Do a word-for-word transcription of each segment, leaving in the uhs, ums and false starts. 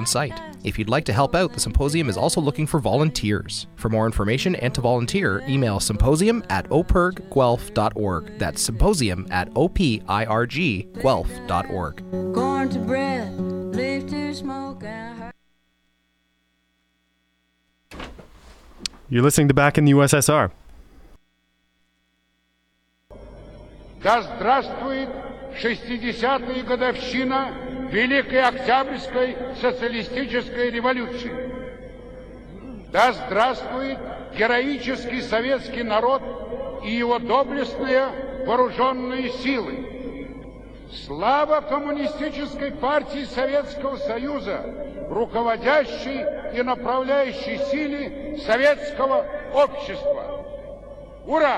on site. If you'd like to help out, the symposium is also looking for volunteers. For more information and to volunteer, email symposium at opirg guelph dot org. That's symposium at O P I R G guelph dot org. Going to bread, leave to smoke and You're listening to Back in the U S S R. Да здравствует шестидесятая годовщина Великой Октябрьской социалистической революции. Да здравствует героический советский народ и его доблестные вооруженные силы. Слава Коммунистической партии Советского Союза, руководящей и направляющей силе советского общества. Ура!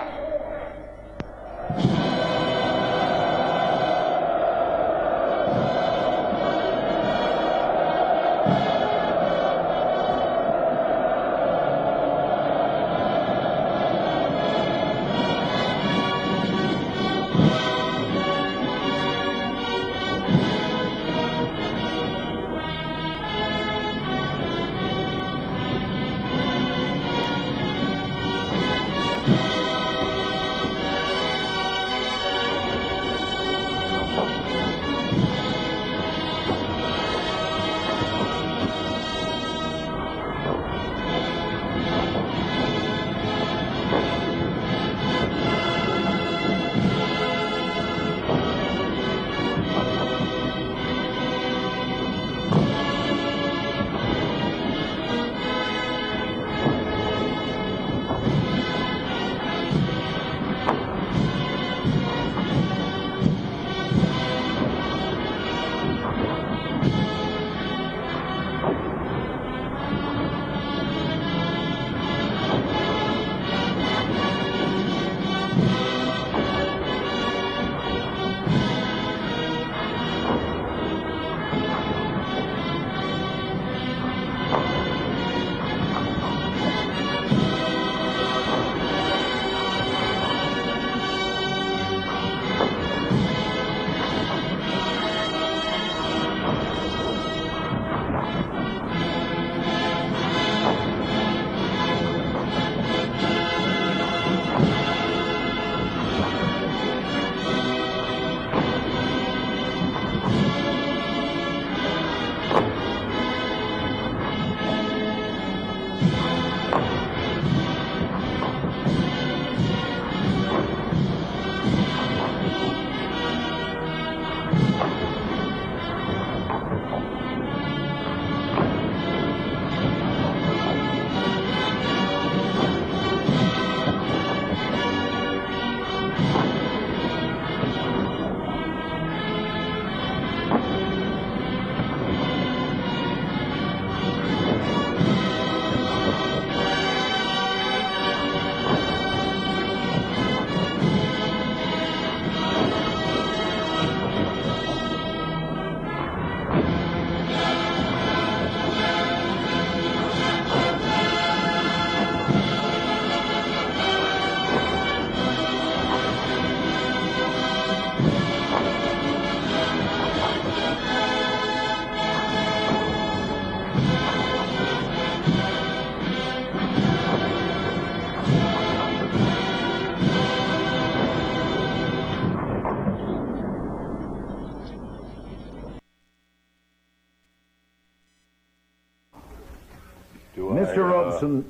Mister Robeson.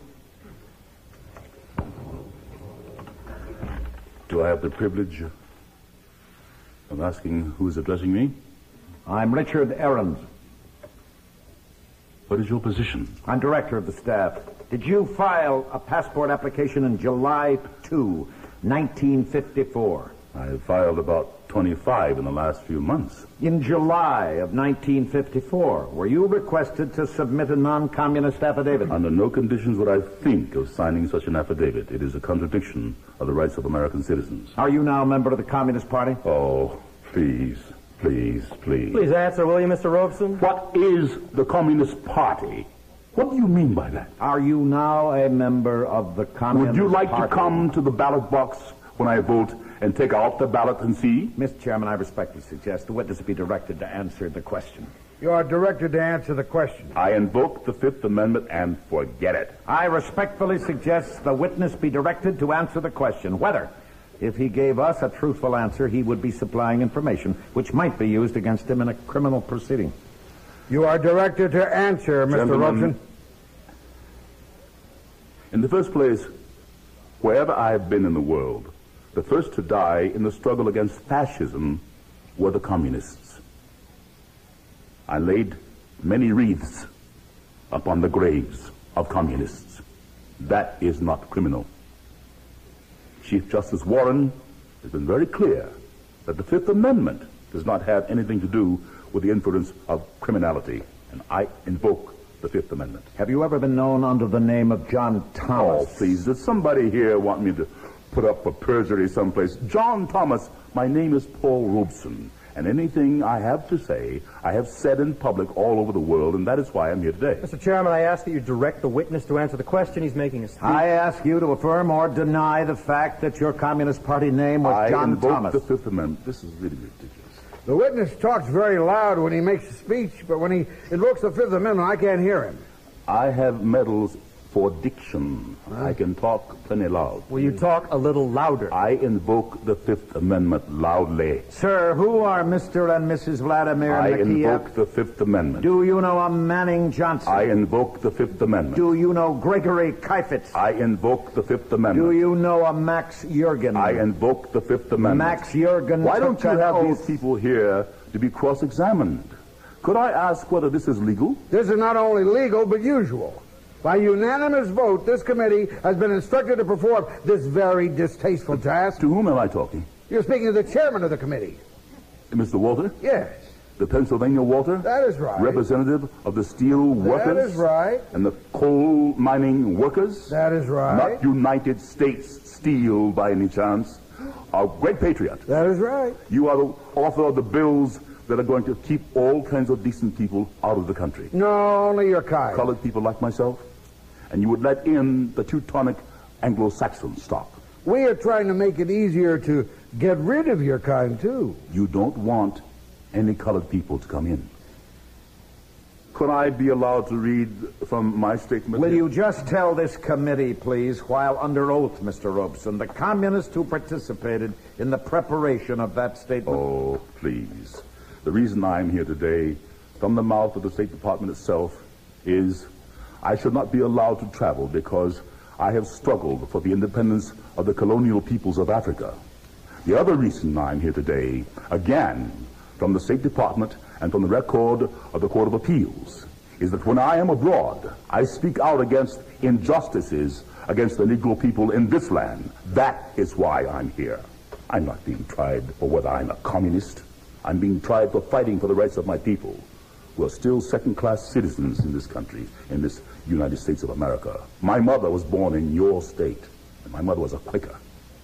Do I have the privilege of asking who is addressing me? I'm Richard Ahrens. What is your position? I'm director of the staff. Did you file a passport application in July second, nineteen fifty-four? I filed about twenty-five in the last few months. In July of nineteen fifty-four, were you requested to submit a non-communist affidavit? Under no conditions would I think of signing such an affidavit. It is a contradiction of the rights of American citizens. Are you now a member of the Communist Party? Oh, please, please, please. Please answer, will you, Mister Robeson? What is the Communist Party? What do you mean by that? Are you now a member of the Communist Party? Would you like Party? to come to the ballot box when I vote and take out the ballot and see? Mister Chairman, I respectfully suggest the witness be directed to answer the question. You are directed to answer the question. I invoke the Fifth Amendment and forget it. I respectfully suggest the witness be directed to answer the question whether, if he gave us a truthful answer, he would be supplying information which might be used against him in a criminal proceeding. You are directed to answer, Mister Gentlemen, Robeson. In the first place, wherever I have been in the world, the first to die in the struggle against fascism were the communists. I laid many wreaths upon the graves of communists. That is not criminal. Chief Justice Warren has been very clear that the Fifth Amendment does not have anything to do with the inference of criminality, and I invoke the Fifth Amendment. Have you ever been known under the name of John Thomas? Oh, please, does somebody here want me to put up for perjury someplace? John Thomas, my name is Paul Robeson, and anything I have to say, I have said in public all over the world, and that is why I'm here today. Mister Chairman, I ask that you direct the witness to answer the question. He's making a speech. I ask you to affirm or deny the fact that your Communist Party name was I John invoke Thomas. the Fifth Amendment. This is really ridiculous. The witness talks very loud when he makes a speech, but when he invokes the Fifth Amendment, I can't hear him. I have medals for diction. I can talk plenty loud. Will you talk a little louder? I invoke the Fifth Amendment loudly. Sir, who are Mister and Missus Vladimir I Nikiev? invoke the Fifth Amendment. Do you know a Manning Johnson? I invoke the Fifth Amendment. Do you know Gregory Kaifetz? I invoke the Fifth Amendment. Do you know a Max Jurgen? I invoke the Fifth Amendment. Max Jurgen. Why don't took you an have oath. these people here to be cross-examined? Could I ask whether this is legal? This is not only legal, but usual. By unanimous vote, this committee has been instructed to perform this very distasteful task. To whom am I talking? You're speaking to the chairman of the committee. Mister Walter? Yes, The Pennsylvania Walter? that is right. Representative of the steel workers? That is right. And the coal mining workers? That is right. Not United States Steel by any chance. A great patriot. That is right. You are the author of the bills that are going to keep all kinds of decent people out of the country. No, only your kind. Colored people like myself. And you would let in the Teutonic Anglo-Saxon stock. We are trying to make it easier to get rid of your kind, too. You don't want any colored people to come in. Could I be allowed to read from my statement? Will here? you just tell this committee, please, while under oath, Mister Robeson, the communists who participated in the preparation of that statement? Oh, please. The reason I'm here today, from the mouth of the State Department itself, is I should not be allowed to travel because I have struggled for the independence of the colonial peoples of Africa. The other reason I'm here today, again, from the State Department and from the record of the Court of Appeals, is that when I am abroad, I speak out against injustices against the Negro people in this land. That is why I'm here. I'm not being tried for whether I'm a communist. I'm being tried for fighting for the rights of my people, who are still second-class citizens in this country, in this United States of America. My mother was born in your state, and my mother was a Quaker.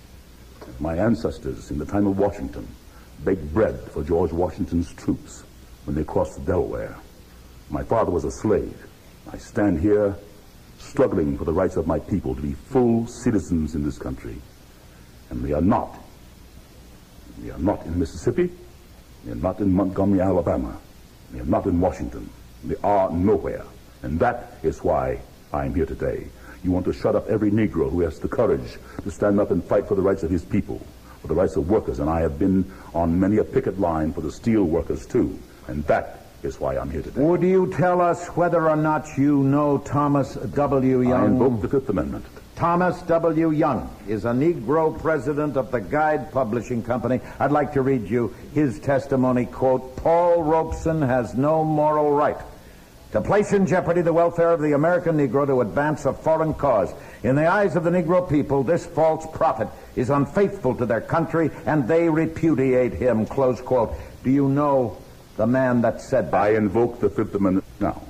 My ancestors, in the time of Washington, baked bread for George Washington's troops when they crossed the Delaware. My father was a slave. I stand here struggling for the rights of my people to be full citizens in this country. And we are not. We are not in Mississippi. We are not in Montgomery, Alabama. We are not in Washington. We are nowhere. And that is why I'm here today. You want to shut up every Negro who has the courage to stand up and fight for the rights of his people, for the rights of workers. And I have been on many a picket line for the steel workers, too. And that is why I'm here today. Would you tell us whether or not you know Thomas W. Young? I invoke the Fifth Amendment. Thomas W. Young is a Negro president of the Guide Publishing Company. I'd like to read you his testimony, quote, Paul Robeson has no moral right to place in jeopardy the welfare of the American Negro to advance a foreign cause. In the eyes of the Negro people, this false prophet is unfaithful to their country, and they repudiate him, close quote. Do you know the man that said that? I invoke the Fifth Amendment. Now,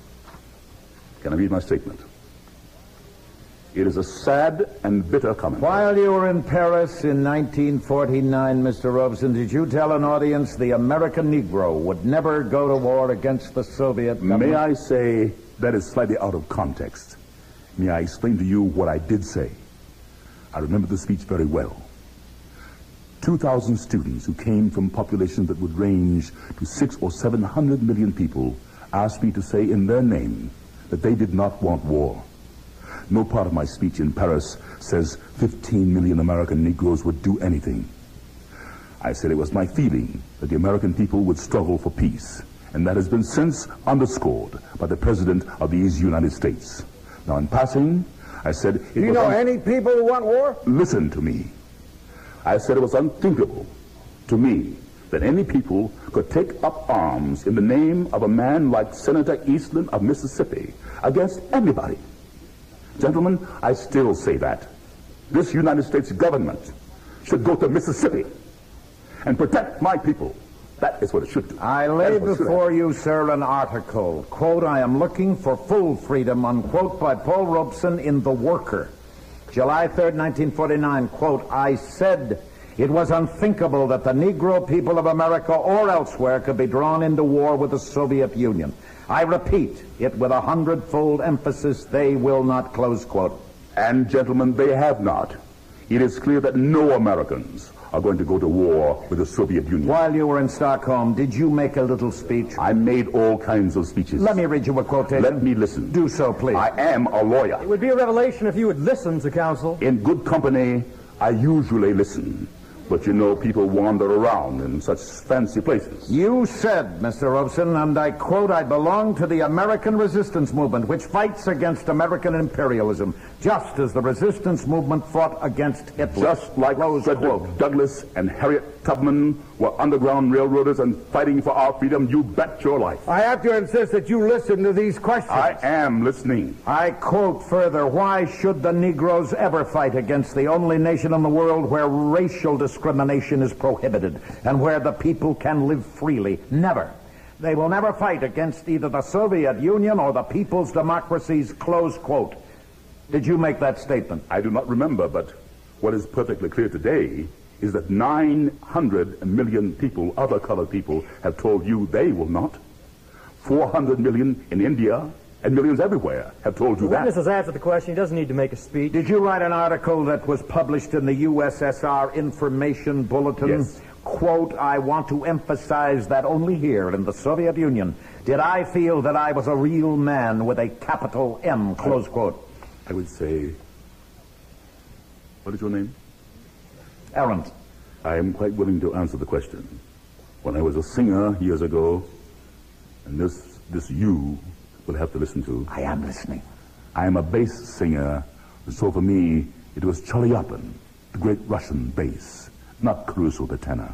can I read my statement? It is a sad and bitter comment. While you were in Paris in nineteen forty-nine, Mister Robeson, did you tell an audience the American Negro would never go to war against the Soviet government? May I say that is slightly out of context? May I explain to you what I did say? I remember the speech very well. two thousand students who came from populations that would range to six or seven hundred million people asked me to say in their name that they did not want war. No part of my speech in Paris says fifteen million American Negroes would do anything. I said it was my feeling that the American people would struggle for peace, and that has been since underscored by the President of these United States. Now, in passing, I said... It Do you was know un- any people who want war? Listen to me. I said it was unthinkable to me that any people could take up arms in the name of a man like Senator Eastland of Mississippi against anybody. Gentlemen, I still say that. This United States government should go to Mississippi and protect my people. That is what it should do. I lay That is what should before happen. you, sir, an article, quote, I am looking for full freedom, unquote, by Paul Robeson in The Worker. July third, nineteen forty-nine, quote, I said it was unthinkable that the Negro people of America or elsewhere could be drawn into war with the Soviet Union. I repeat it with a hundredfold emphasis, they will not, close quote. And, gentlemen, they have not. It is clear that no Americans are going to go to war with the Soviet Union. While you were in Stockholm, did you make a little speech? I made all kinds of speeches. Let me read you a quotation. Let me listen. Do so, please. I am a lawyer. It would be a revelation if you would listen to counsel. In good company, I usually listen. But you know, people wander around in such fancy places. You said, Mister Robeson, and I quote, I belong to the American resistance movement, which fights against American imperialism, just as the resistance movement fought against Hitler. Just like Close Frederick quote. Douglass and Harriet Tubman were underground railroaders and fighting for our freedom, you bet your life. I have to insist that you listen to these questions. I am listening. I quote further, why should the Negroes ever fight against the only nation in the world where racial discrimination is prohibited and where the people can live freely? Never. They will never fight against either the Soviet Union or the people's democracies, close quote. Did you make that statement? I do not remember, but what is perfectly clear today is that nine hundred million people, other colored people, have told you they will not. four hundred million in India and millions everywhere have told you The that. witness has answered the question. He doesn't need to make a speech. Did you write an article that was published in the U S S R Information Bulletin? Yes. Quote, I want to emphasize that only here in the Soviet Union did I feel that I was a real man with a capital M, close quote. I would say, what is your name? Arendt. I am quite willing to answer the question. When I was a singer years ago, and this this you will have to listen to. I am listening. I am a bass singer, so for me, it was Chaliapin, the great Russian bass, not Caruso the tenor.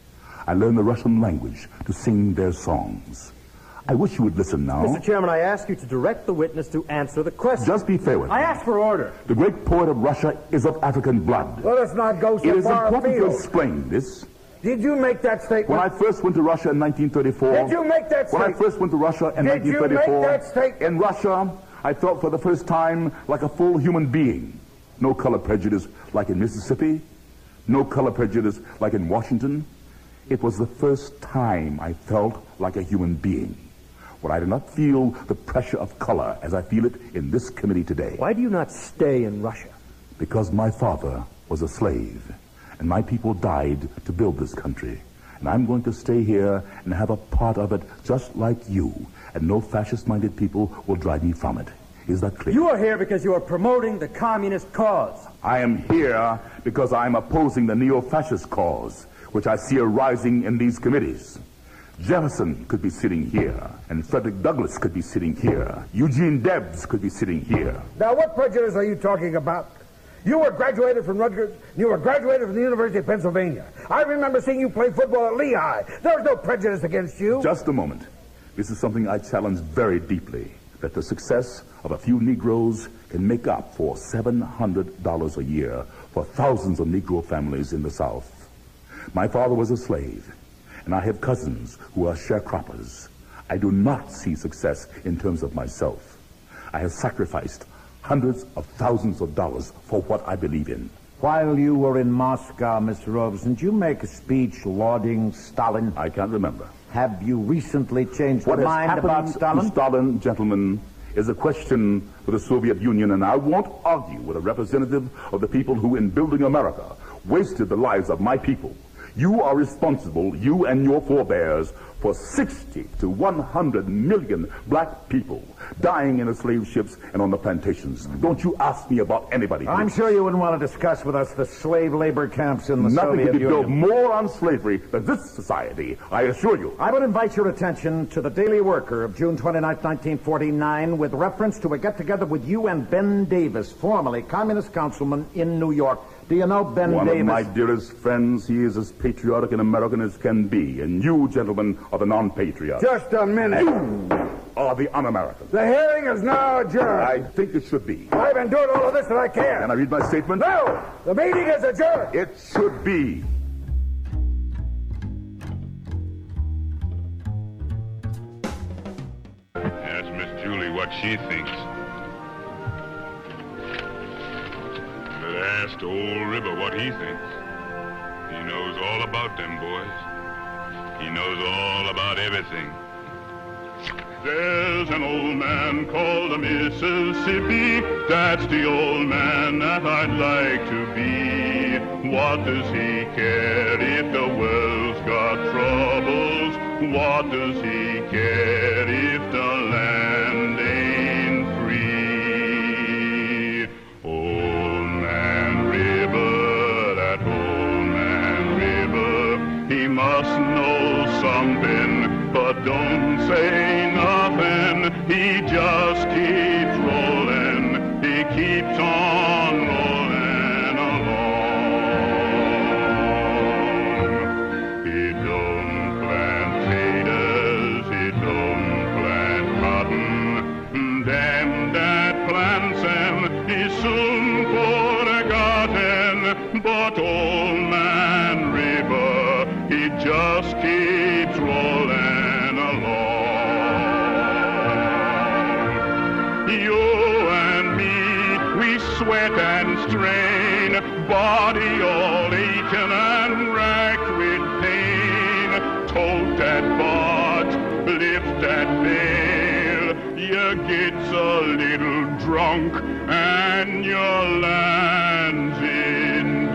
I learned the Russian language to sing their songs. I wish you would listen now. Mister Chairman, I ask you to direct the witness to answer the question. Just be fair with I me. ask for order. The great poet of Russia is of African blood. Let us not go so It is far important to afield. explain this. Did you make that statement? When I first went to Russia in nineteen thirty-four... Did you make that When I statement? first went to Russia in Did nineteen you make thirty-four... that statement? In Russia, I felt for the first time like a full human being. No color prejudice like in Mississippi. No color prejudice like in Washington. It was the first time I felt like a human being. When I did not feel the pressure of color as I feel it in this committee today. Why do you not stay in Russia? Because my father was a slave, and my people died to build this country. And I'm going to stay here and have a part of it just like you, and no fascist-minded people will drive me from it. Is that clear? You are here because you are promoting the communist cause. I am here because I'm opposing the neo-fascist cause, which I see arising in these committees. Jefferson could be sitting here, and Frederick Douglass could be sitting here. Eugene Debs could be sitting here. Now, what prejudice are you talking about? You were graduated from Rutgers. You were graduated from the University of Pennsylvania. I remember seeing you play football at Lehigh. There was no prejudice against you. Just a moment. This is something I challenge very deeply, that the success of a few Negroes can make up for seven hundred dollars a year for thousands of Negro families in the South. My father was a slave, and I have cousins who are sharecroppers. I do not see success in terms of myself. I have sacrificed hundreds of thousands of dollars for what I believe in. While you were in Moscow, Mister Robeson, did you make a speech lauding Stalin? I can't remember. Have you recently changed What your has mind happened about to Stalin? Stalin, gentlemen, is a question for the Soviet Union, and I won't argue with a representative of the people who, in building America, wasted the lives of my people. You are responsible, you and your forebears, for sixty to one hundred million black people dying in the slave ships and on the plantations. Don't you ask me about anybody. I'm please. sure you wouldn't want to discuss with us the slave labor camps in the Nothing Soviet could be built Union. more on slavery than this society, I assure you. I would invite your attention to the Daily Worker of June twenty-ninth, nineteen forty-nine, with reference to a get-together with you and Ben Davis, formerly Communist councilman in New York. Do you know Ben One Davis? of my dearest friends. He is as patriotic an American as can be, and you, gentlemen, are the non-patriots. Just a minute. You are the un-American. The hearing is now adjourned. I think it should be. I've been doing all of this that I can. Can I read my statement? No! The meeting is adjourned. It should be. Ask Miss Julie what she thinks. Better ask the old River what he thinks. He knows all about them boys. He knows all about everything. There's an old man called the Mississippi. That's the old man that I'd like to be. What does he care if the world's got troubles? What does he care if the land ain't free? Old Man River, that old man River, he must know something, but don't say nothing. He just keeps rolling, he keeps on rolling along. He don't plant taters, he don't plant cotton. Damn that plants him, he's soon forgotten. But old man River, he just keeps rolling along. You and me, we sweat and strain, body all aching and racked with pain. Tote that barge, lift that bale, you gets a little drunk and your land's in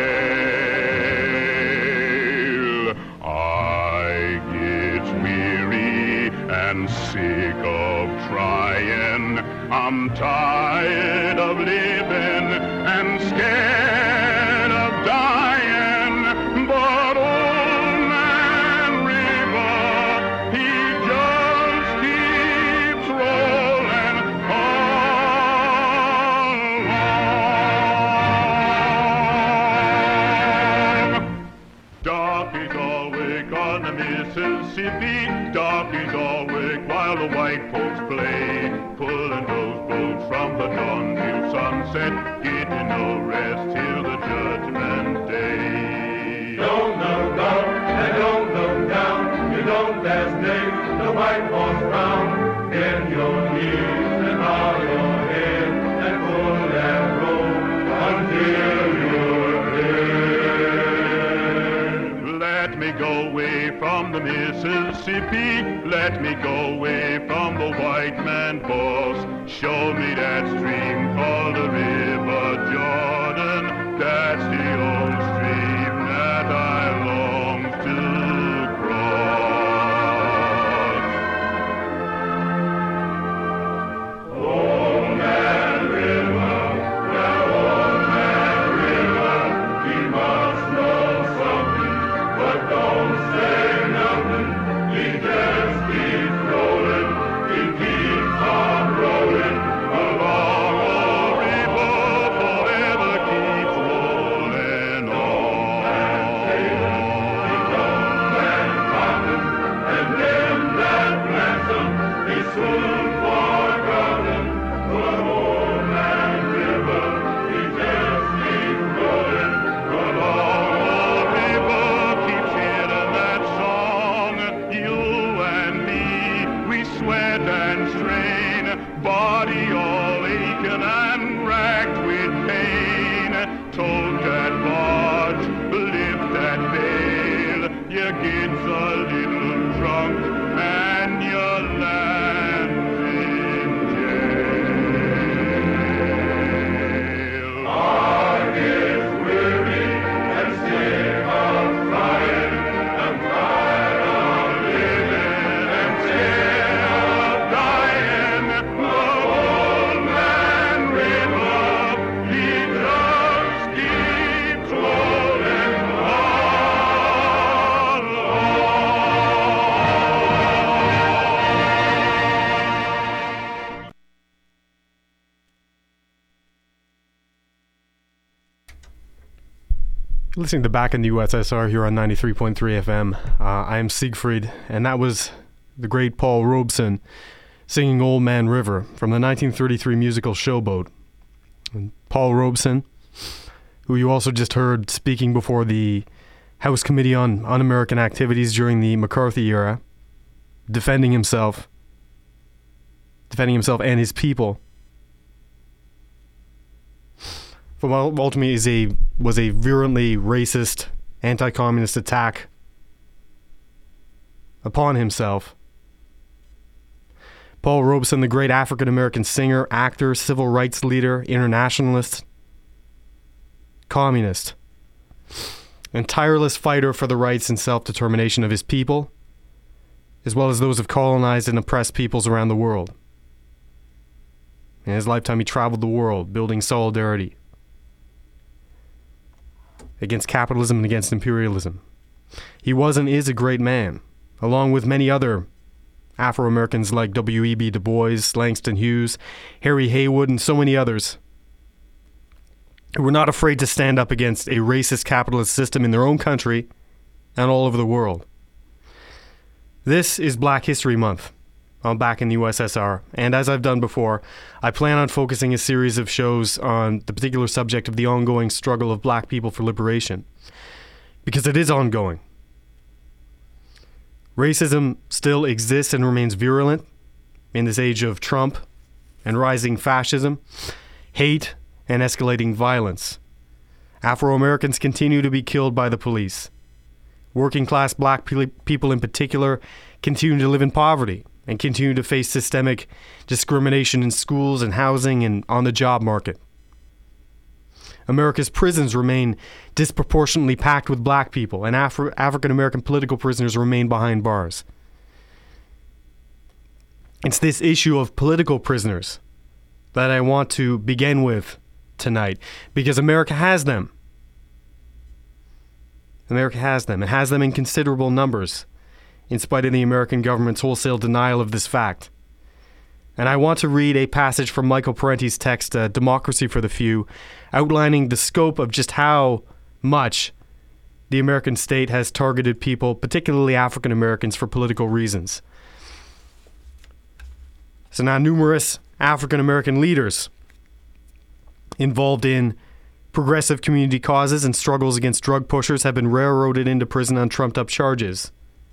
jail. I get weary and sick of trying. I'm tired of living and scared of dying. But old man River, he just keeps rolling along. Darkies all wake on the Mississippi. Darkies all wake while the white folks play, pulling those boats from the dawn till sunset, getting no rest till the judgment day. Don't look up and don't look down. You don't dare snake the white horse round. Bend your knees and bow your head and pull that rope until you're dead. Let me go away from the Mississippi. Let me go away from the white man boss. Show me that stream called the River Jordan. That's the old stream that I long to cross. Old man River, that old man River, he must know something, but don't say nothing. He just keeps rolling, he keeps on rolling along. Old river forever keeps rolling on. And them that plants 'em, he soon forgotten. But old man River, he just keeps rolling along. Old river keeps hitting that song. You and me, we sweat and strain, body all aching and racked with pain. Tote that barge, lift that bale, you gets a little drunk and your land's in jail. I get weary Listening to Back in the U S S R here on ninety-three point three F M. Uh, I am Siegfried, and that was the great Paul Robeson singing Old Man River from the nineteen thirty-three musical Showboat. And Paul Robeson, who you also just heard speaking before the House Committee on Un-American Activities during the McCarthy era, defending himself, defending himself and his people. From ultimately is a was a virulently racist, anti-communist attack upon himself. Paul Robeson, the great African-American singer, actor, civil rights leader, internationalist, communist, and tireless fighter for the rights and self-determination of his people, as well as those of colonized and oppressed peoples around the world. In his lifetime, he traveled the world, building solidarity against capitalism and against imperialism. He was and is a great man, along with many other Afro-Americans like W E B Du Bois, Langston Hughes, Harry Haywood, and so many others, who were not afraid to stand up against a racist capitalist system in their own country and all over the world. This is Black History Month on Back in the U S S R, and as I've done before, I plan on focusing a series of shows on the particular subject of the ongoing struggle of black people for liberation, because it is ongoing. Racism still exists and remains virulent in this age of Trump and rising fascism, hate, and escalating violence. Afro-Americans continue to be killed by the police. Working-class black pe- people in particular continue to live in poverty and continue to face systemic discrimination in schools and housing and on the job market. America's prisons remain disproportionately packed with black people, and Afri- African-American political prisoners remain behind bars. It's this issue of political prisoners that I want to begin with tonight, because America has them. America has them. It has them in considerable numbers, in spite of the American government's wholesale denial of this fact. And I want to read a passage from Michael Parenti's text, uh, Democracy for the Few, outlining the scope of just how much the American state has targeted people, particularly African Americans, for political reasons. So now numerous African American leaders involved in progressive community causes and struggles against drug pushers have been railroaded into prison on trumped-up charges.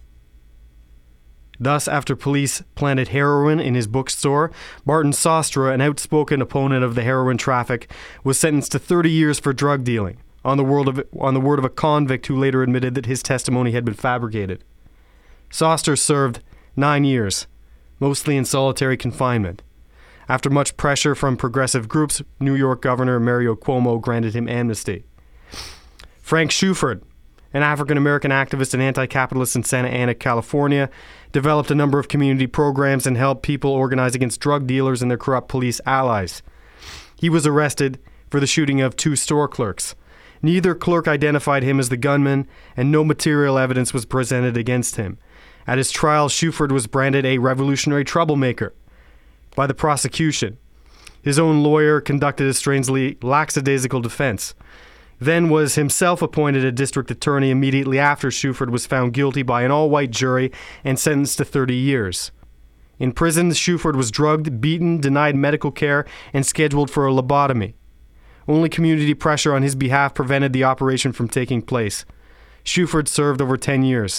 Thus, after police planted heroin in his bookstore, Martin Sostre, an outspoken opponent of the heroin traffic, was sentenced to thirty years for drug dealing, on the word of, on the word of a convict who later admitted that his testimony had been fabricated. Sostre served nine years, mostly in solitary confinement. After much pressure from progressive groups, New York Governor Mario Cuomo granted him amnesty. Frank Shuford, an African-American activist and anti-capitalist in Santa Ana, California, developed a number of community programs and helped people organize against drug dealers and their corrupt police allies. He was arrested for the shooting of two store clerks. Neither clerk identified him as the gunman, and no material evidence was presented against him. At his trial, Shuford was branded a revolutionary troublemaker by the prosecution. His own lawyer conducted a strangely lackadaisical defense, then was himself appointed a district attorney immediately after Shuford was found guilty by an all-white jury and sentenced to thirty years. In prison, Shuford was drugged, beaten, denied medical care, and scheduled for a lobotomy. Only community pressure on his behalf prevented the operation from taking place. Shuford served over ten years.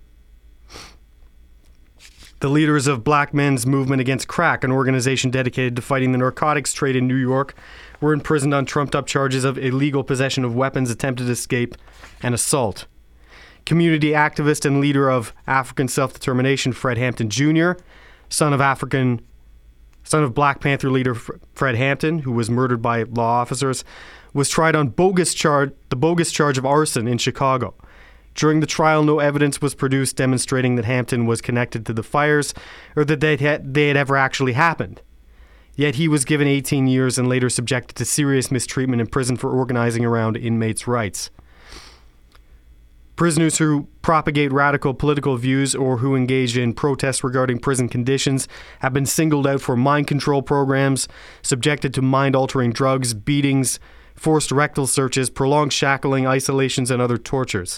The leaders of Black Men's Movement Against Crack, an organization dedicated to fighting the narcotics trade in New York, were imprisoned on trumped-up charges of illegal possession of weapons, attempted escape, and assault. Community activist and leader of African self-determination, Fred Hampton Junior, son of African, son of Black Panther leader Fred Hampton, who was murdered by law officers, was tried on bogus charge, the bogus charge of arson in Chicago. During the trial, no evidence was produced demonstrating that Hampton was connected to the fires or that they had, they had ever actually happened. Yet he was given eighteen years and later subjected to serious mistreatment in prison for organizing around inmates' rights. Prisoners who propagate radical political views or who engage in protests regarding prison conditions have been singled out for mind control programs, subjected to mind-altering drugs, beatings, forced rectal searches, prolonged shackling, isolations, and other tortures.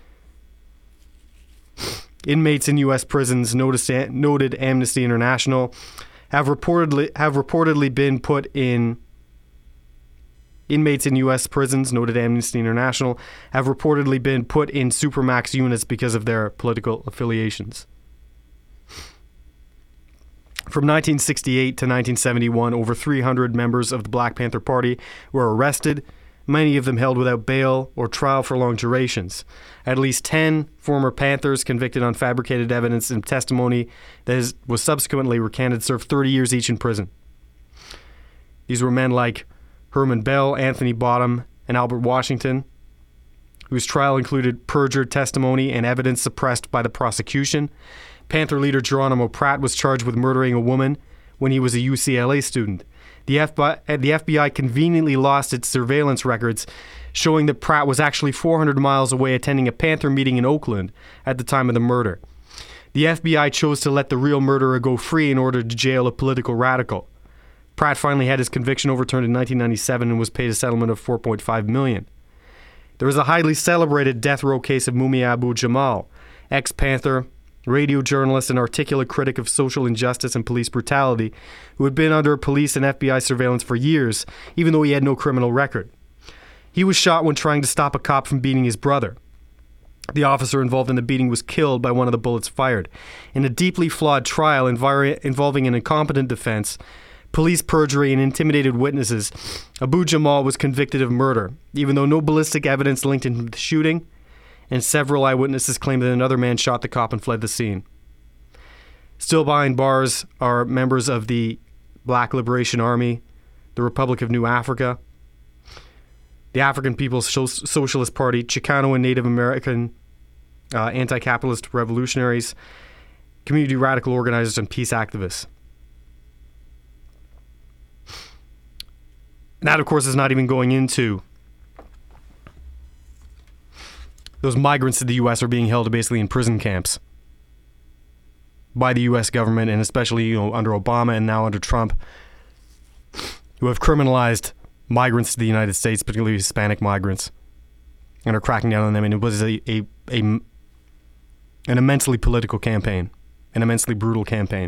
Inmates in U S prisons, noticed, noted Amnesty International, have reportedly have reportedly been put in. Inmates in U S prisons, noted Amnesty International, have reportedly been put in supermax units because of their political affiliations. From nineteen sixty-eight to nineteen seventy-one, over three hundred members of the Black Panther Party were arrested, many of them held without bail or trial for long durations. At least ten former Panthers convicted on fabricated evidence and testimony that is, was subsequently recanted served thirty years each in prison. These were men like Herman Bell, Anthony Bottom, and Albert Washington, whose trial included perjured testimony and evidence suppressed by the prosecution. Panther leader Geronimo Pratt was charged with murdering a woman when he was a U C L A student. The F B I, the F B I conveniently lost its surveillance records, showing that Pratt was actually four hundred miles away attending a Panther meeting in Oakland at the time of the murder. The F B I chose to let the real murderer go free in order to jail a political radical. Pratt finally had his conviction overturned in nineteen ninety-seven and was paid a settlement of four point five million dollars. There was a highly celebrated death row case of Mumia Abu-Jamal, ex-Panther, radio journalist and articulate critic of social injustice and police brutality, who had been under police and F B I surveillance for years, even though he had no criminal record. He was shot when trying to stop a cop from beating his brother. The officer involved in the beating was killed by one of the bullets fired. In a deeply flawed trial invi- involving an incompetent defense, police perjury, and intimidated witnesses, Abu-Jamal was convicted of murder, even though no ballistic evidence linked him to the shooting, and several eyewitnesses claimed that another man shot the cop and fled the scene. Still behind bars are members of the Black Liberation Army, the Republic of New Africa, the African People's Socialist Party, Chicano and Native American uh, anti-capitalist revolutionaries, community radical organizers, and peace activists. And that, of course, is not even going into those migrants to the U S are being held basically in prison camps by the U S government, and especially, you know, under Obama and now under Trump, who have criminalized migrants to the United States, particularly Hispanic migrants, and are cracking down on them. And it was a, a, a an immensely political campaign, an immensely brutal campaign.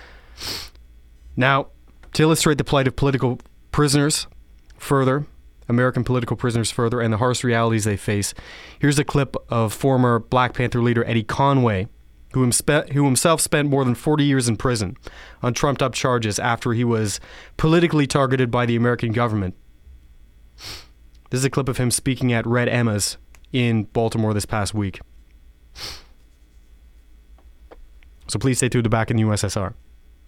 Now, to illustrate the plight of political prisoners further, American political prisoners further, and the harsh realities they face, here's a clip of former Black Panther leader Eddie Conway, who, himspe- who himself spent more than forty years in prison on trumped-up charges after he was politically targeted by the American government. This is a clip of him speaking at Red Emma's in Baltimore this past week. So please stay tuned to Back in the U S S R.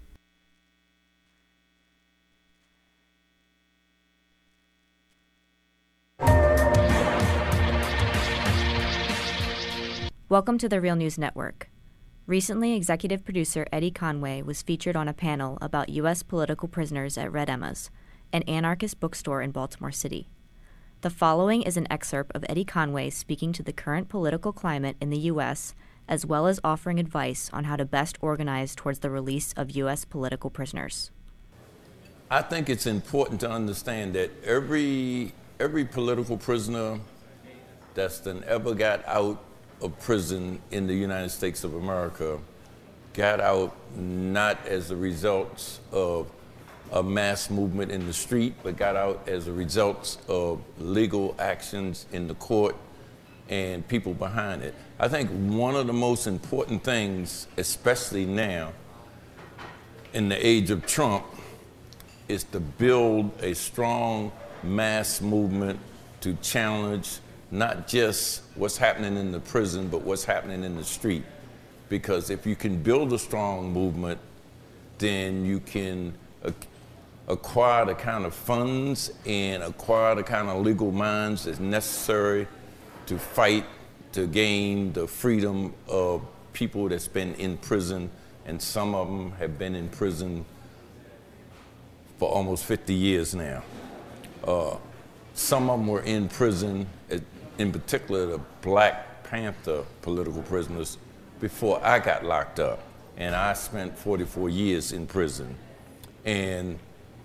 Welcome to the Real News Network. Recently, executive producer Eddie Conway was featured on a panel about U S political prisoners at Red Emma's, an anarchist bookstore in Baltimore City. The following is an excerpt of Eddie Conway speaking to the current political climate in the U S, as well as offering advice on how to best organize towards the release of U S political prisoners. I think it's important to understand that every every political prisoner that's done ever got out of prison in the United States of America got out not as a result of a mass movement in the street, but got out as a result of legal actions in the court and people behind it. I think one of the most important things, especially now in the age of Trump, is to build a strong mass movement to challenge not just what's happening in the prison, but what's happening in the street. Because if you can build a strong movement, then you can ac- acquire the kind of funds and acquire the kind of legal minds that's necessary to fight to gain the freedom of people that's been in prison, and some of them have been in prison for almost fifty years now. Uh, some of them were in prison, in particular the Black Panther political prisoners, before I got locked up. And I spent forty-four years in prison. And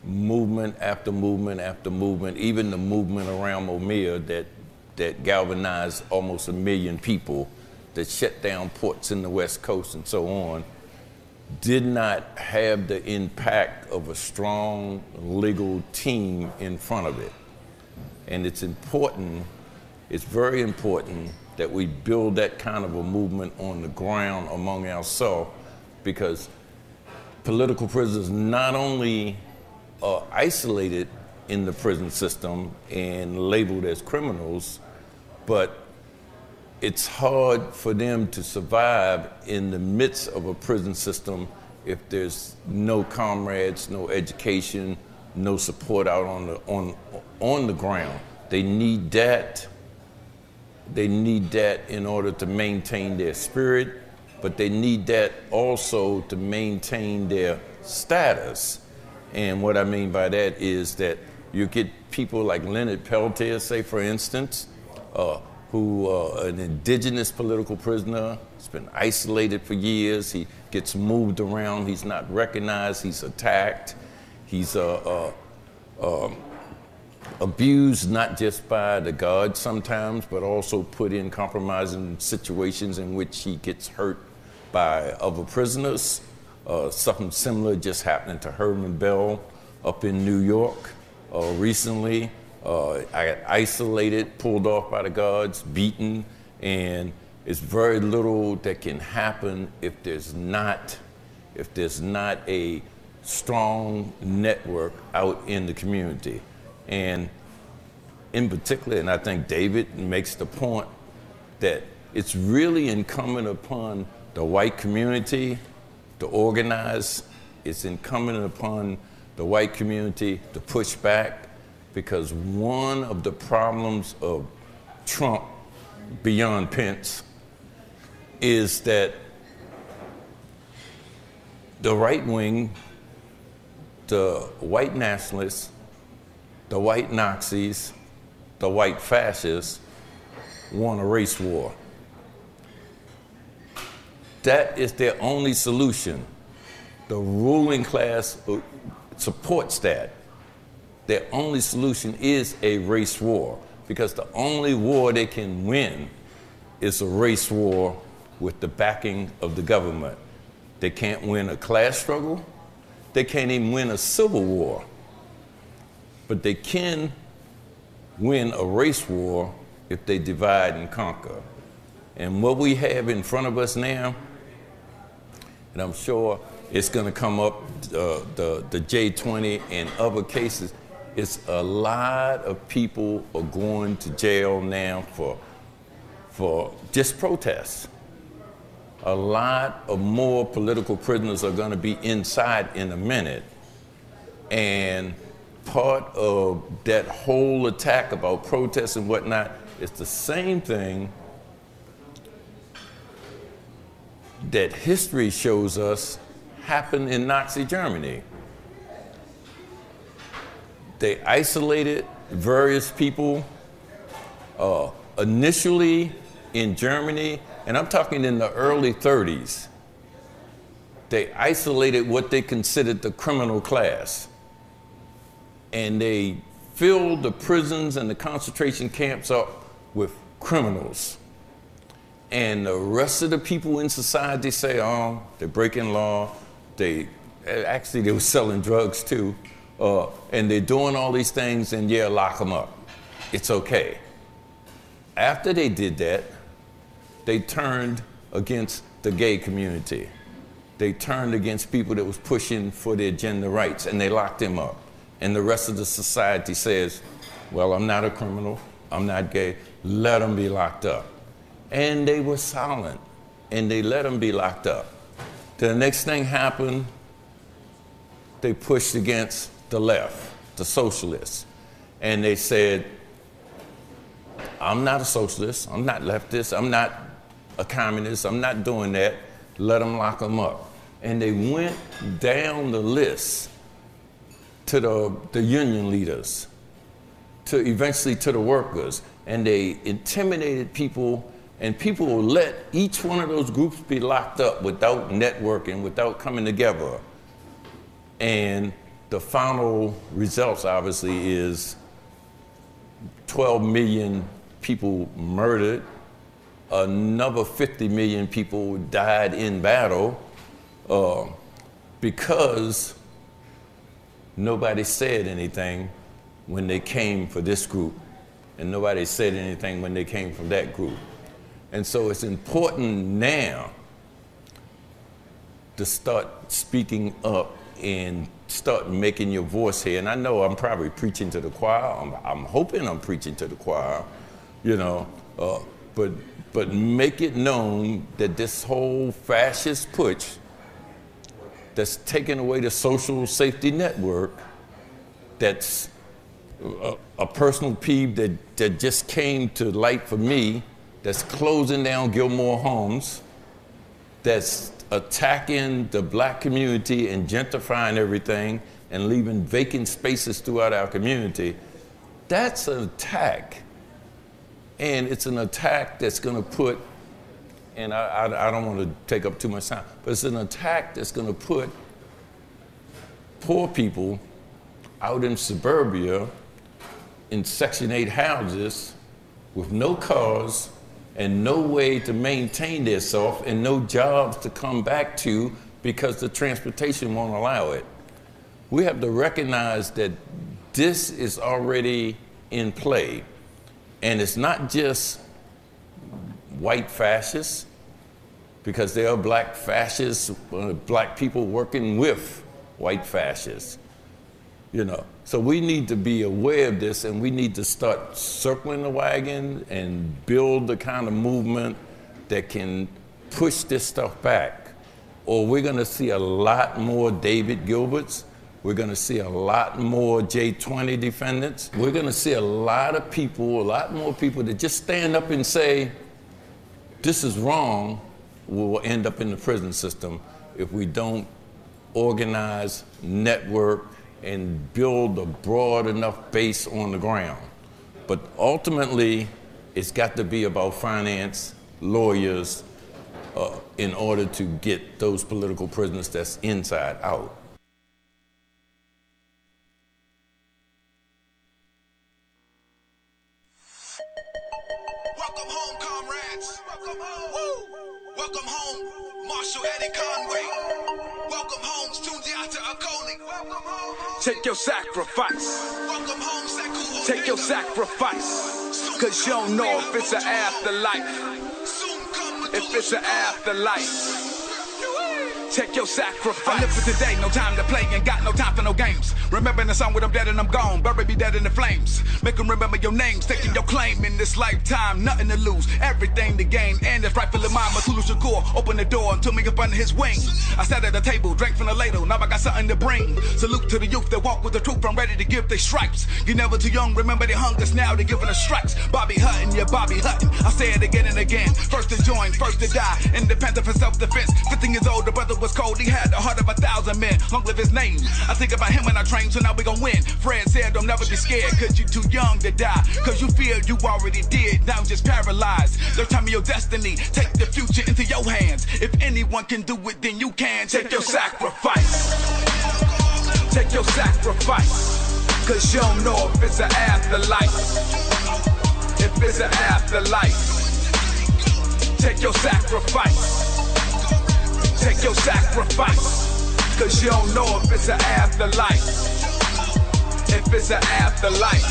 movement after movement after movement, even the movement around Mumia that, that galvanized almost a million people, that shut down ports in the West Coast and so on, did not have the impact of a strong legal team in front of it. And it's important, it's very important that we build that kind of a movement on the ground among ourselves, because political prisoners not only are isolated in the prison system and labeled as criminals, but it's hard for them to survive in the midst of a prison system if there's no comrades, no education, no support out on the on on the ground. They need that. They need that in order to maintain their spirit, but they need that also to maintain their status. And what I mean by that is that you get people like Leonard Peltier, say for instance, uh, who uh, an indigenous political prisoner, has been isolated for years. He gets moved around. He's not recognized. He's attacked. He's uh, uh, um, abused not just by the guards sometimes, but also put in compromising situations in which he gets hurt by other prisoners. Uh, something similar just happened to Herman Bell up in New York uh, recently. Uh, I got isolated, pulled off by the guards, beaten, and it's very little that can happen if there's not, if there's not a strong network out in the community. And in particular, and I think David makes the point that it's really incumbent upon the white community to organize. It's incumbent upon the white community to push back, because one of the problems of Trump, beyond Pence, is that the right wing, the white nationalists, the white Nazis, the white fascists want a race war. That is their only solution. The ruling class supports that. Their only solution is a race war, because the only war they can win is a race war with the backing of the government. They can't win a class struggle. They can't even win a civil war. But they can win a race war if they divide and conquer. And what we have in front of us now, and I'm sure it's going to come up, uh, the, the J twenty and other cases, it's a lot of people are going to jail now for, for just protests. A lot of more political prisoners are going to be inside in a minute. And part of that whole attack about protests and whatnot is the same thing that history shows us happened in Nazi Germany. They isolated various people uh, initially in Germany, and I'm talking in the early thirties. They isolated what they considered the criminal class. And they filled the prisons and the concentration camps up with criminals. And the rest of the people in society say, oh, they're breaking law. They actually, they were selling drugs too. Uh, and they're doing all these things, and yeah, lock them up. It's okay. After they did that, they turned against the gay community. They turned against people that was pushing for their gender rights, and they locked them up. And the rest of the society says, well, I'm not a criminal, I'm not gay, let them be locked up. And they were silent, and they let them be locked up. The next thing happened, they pushed against the left, the socialists. And they said, I'm not a socialist, I'm not leftist, I'm not a communist, I'm not doing that, let them lock them up. And they went down the list to the, the union leaders, to eventually to the workers, and they intimidated people, and people will let each one of those groups be locked up without networking, without coming together. And the final results, obviously, is twelve million people murdered, another fifty million people died in battle uh, because nobody said anything when they came for this group, and nobody said anything when they came from that group. And so it's important now to start speaking up and start making your voice heard. And I know I'm probably preaching to the choir. I'm, I'm hoping I'm preaching to the choir, you know, uh, but but make it known that this whole fascist push that's taking away the social safety network, that's a, a personal peeve that, that just came to light for me, that's closing down Gilmore Homes, that's attacking the black community and gentrifying everything and leaving vacant spaces throughout our community. That's an attack. And it's an attack that's going to put, and I, I, I don't want to take up too much time, but it's an attack that's going to put poor people out in suburbia in Section eight houses with no cars and no way to maintain themselves and no jobs to come back to because the transportation won't allow it. We have to recognize that this is already in play. And it's not just white fascists, because there are black fascists, uh, black people working with white fascists, you know. So we need to be aware of this, and we need to start circling the wagon and build the kind of movement that can push this stuff back. Or we're gonna see a lot more David Gilberts. We're gonna see a lot more J twenty defendants. We're gonna see a lot of people, a lot more people that just stand up and say, this is wrong, will end up in the prison system if we don't organize, network, and build a broad enough base on the ground. But ultimately, it's got to be about finance, lawyers, uh, in order to get those political prisoners that's inside out. Welcome home, comrades. Welcome home. Woo. Welcome home, Marshal Eddie Conway. Welcome home, Sundiata Acoli. Welcome home. Take your sacrifice. Welcome home, Sekou. Take your sacrifice. Cause you don't know if it's an afterlife. If it's an afterlife. Take your sacrifice. I live for today, no time to play, and got no time for no games. Remembering the song when I'm dead and I'm gone, bury me dead in the flames. Make them remember your names, taking your claim in this lifetime. Nothing to lose, everything to gain, and it's rightfully mine. Matulu Shakur, open the door and took me up under his wing. I sat at the table, drank from the ladle, now I got something to bring. Salute to the youth that walk with the truth, I'm ready to give their stripes. You're never too young, remember they hung us, now they're giving us stripes. Bobby Hutton, yeah, Bobby Hutton. I say it again and again. First to join, first to die, independent for self-defense. fifteen years old, the brother was cold, he had the heart of a thousand men. Long live his name. I think about him when I train, so now we gon' win. Fred said don't never be scared, cause you too young to die. Cause you feel you already did, now just paralyzed. There's time of your destiny, take the future into your hands. If anyone can do it, then you can. Take your sacrifice. Take your sacrifice. Cause you don't know if it's an afterlife. If it's an afterlife. Take your sacrifice. Take your sacrifice, cause you don't know if it's an afterlife. If it's an afterlife.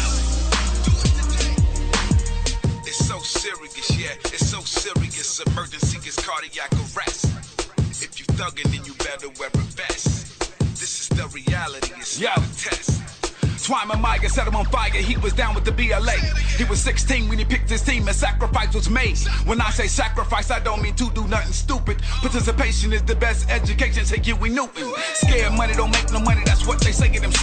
It's so serious, yeah, it's so serious. Emergency is cardiac arrest. If you thuggin', then you better wear a vest. This is the reality, it's not a test. Twyman Maya set him on fire, he was down with the B L A. He was sixteen when he picked his team and sacrifice was made. When I say sacrifice, I don't mean to do nothing stupid. Participation is the best education, say Huey Newton. Scared money don't make no money, that's what they say in them streets.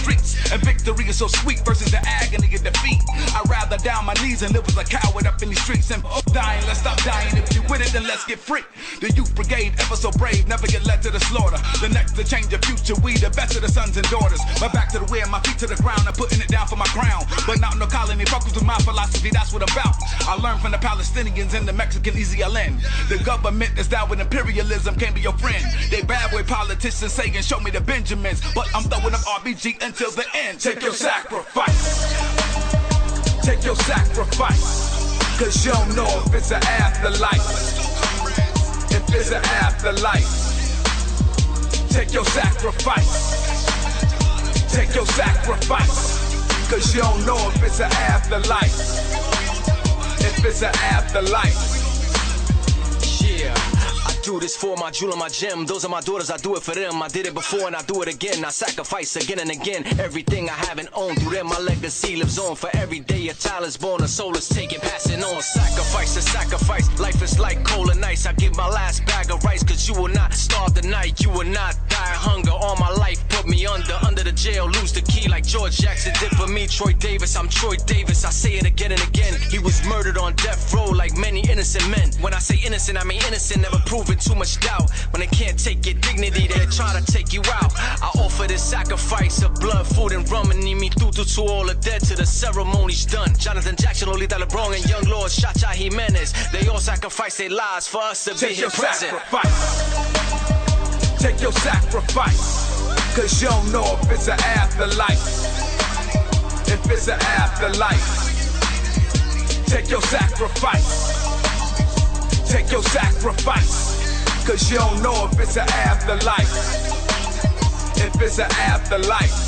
And victory is so sweet versus the agony of defeat. I'd rather down my knees and live as a coward up in these streets. And f- dying, let's stop dying. If you with it, then let's get free. The youth brigade, ever so brave, never get led to the slaughter. The next to change the future, we the best of the sons and daughters. My back to the wind, my feet to the ground, I'm putting it down for my crown. But not no colony, focus with my philosophy, that's what I'm about. I learned from the Palestinians and the Mexican E Z L N. The government that's down with imperialism can't be your friend. They bad boy politicians saying, show me the Benjamins. But I'm throwing up R B G until the end. Take your sacrifice. Take your sacrifice. Cause you don't know if it's an afterlife. If it's an afterlife. Take your sacrifice. Take your sacrifice. Cause you don't know if it's an afterlife. If it's an afterlife. Yeah, I do this for my jewel and my gem. Those are my daughters, I do it for them. I did it before and I do it again. I sacrifice again and again. Everything I haven't owned, through them my legacy lives on. For every day a child is born, a soul is taken, passing on. Sacrifice to sacrifice, life is like coal and ice. I give my last bag of rice, cause you will not starve the night. You will not die of hunger. All my life put me under, under the jail. Lose the key like George Jackson did for me. Troy Davis, I'm Troy Davis. I say it again and again. He was murdered on death row like many innocent men. When I say innocent, I mean innocent, never proven too much doubt. When they can't take your dignity, they're trying to take you out. I offer this sacrifice of blood, food, and rum. And me tutu to all the dead till the ceremony's done. Jonathan Jackson, Lolita LeBron, and Young Lord Chacha Jimenez. They all sacrifice their lives for us to Take be here present. Sacrifice. Take your sacrifice. Cause you don't know if it's an afterlife. If it's an afterlife. Take your sacrifice. Take your sacrifice. Cause you don't know if it's an afterlife. If it's an afterlife.